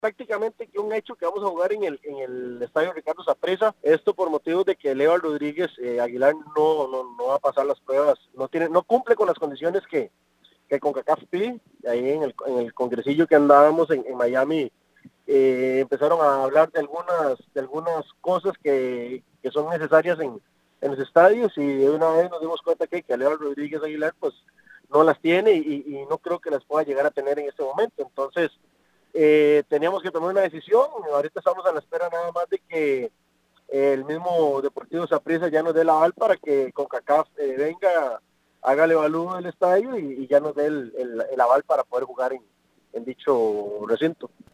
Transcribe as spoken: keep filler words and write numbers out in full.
prácticamente que un hecho que vamos a jugar en el en el estadio Ricardo Saprissa, esto por motivos de que Leo Rodríguez eh, Aguilar no, no no va a pasar las pruebas, no tiene no cumple con las condiciones que que CONCACAF pide. Ahí en el, en el congresillo que andábamos en, en Miami, eh, empezaron a hablar de algunas de algunas cosas que, que son necesarias en, en los estadios, y de una vez nos dimos cuenta que, que Leo Rodríguez Aguilar pues no las tiene, y, y no creo que las pueda llegar a tener en este momento. Entonces eh, teníamos que tomar una decisión. Ahorita estamos a la espera nada más de que el mismo Deportivo Saprissa ya nos dé la aval para que CONCACAF eh, venga, haga el evalúo del estadio y, y ya nos dé el, el, el aval para poder jugar en, en dicho recinto.